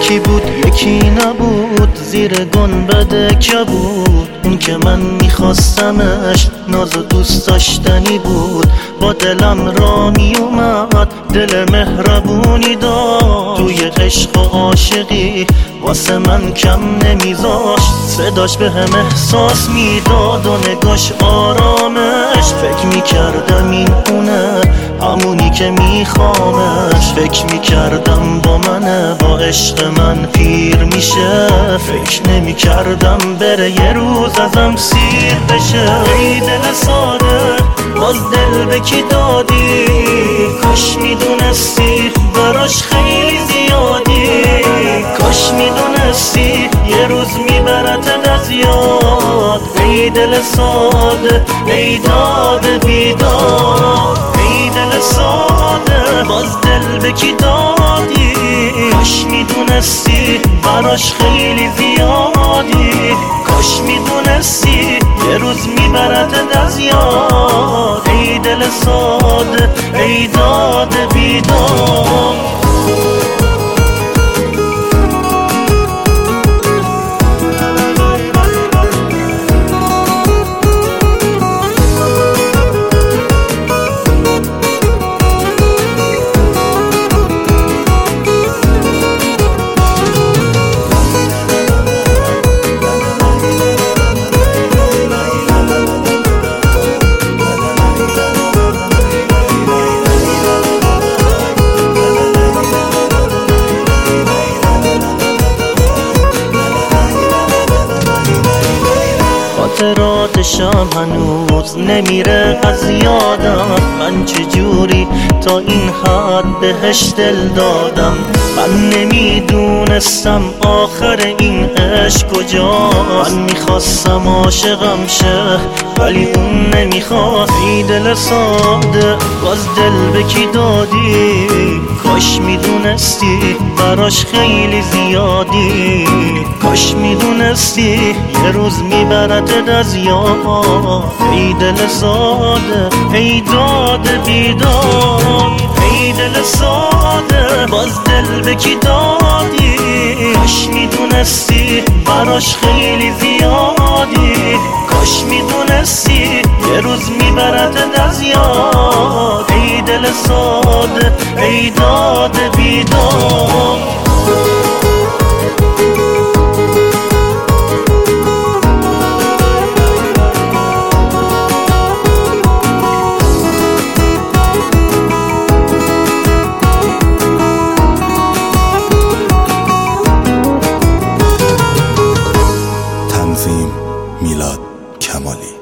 یکی بود یکی نبود، زیر گنبد که بود اون که من میخواستمش، ناز و دوست داشتنی بود، با دلم را میومد، دل مهربونی داشت، توی عشق و عاشقی واسه من کم نمیذاشت، صداش به هم احساس میداد و نگاش آرامش، فکر میکردم این اونه همونی که میخوامش، فکر میکردم با منه با عشق من پیر میشه، فکر نمیکردم بره یه روز ازم سیر بشه. ای دل ساده باز دل به کی دادی، کاش میدونستی براش خیلی زیادی، کاش میدونستی یه روز میبرتت از یاد. ای دل ساده ای داد بیداد، ای دل ساده باز دل به کی دادی، کاش میدونستی براش خیلی زیادی، کاش میدونستی یه روز میبرتت از یاد. ای دل ساده ای داد بیداد. خاطراتشم هنوز نمیره از یادم، من چجوری تا این حد بهش دل دادم، من نمیدونستم آخر این عشق کجا، من میخواستم عاشقم شه ولی اون نمیخواست. ای دل ساده باز دل به کی دادی، کاش میدونستی براش خیلی زیادی، کاش میدونستی یه روز میبرتت از یاد. ای دل ساده ای داد بیداد، ای دل ساده باز دل به کی دادی، کاش میدونستی براش خیلی زیادی، کاش میدونستی یه روز میبرتت از یاد. ای دل ساده ای داد بیداد. تنظیم میلاد کمالی.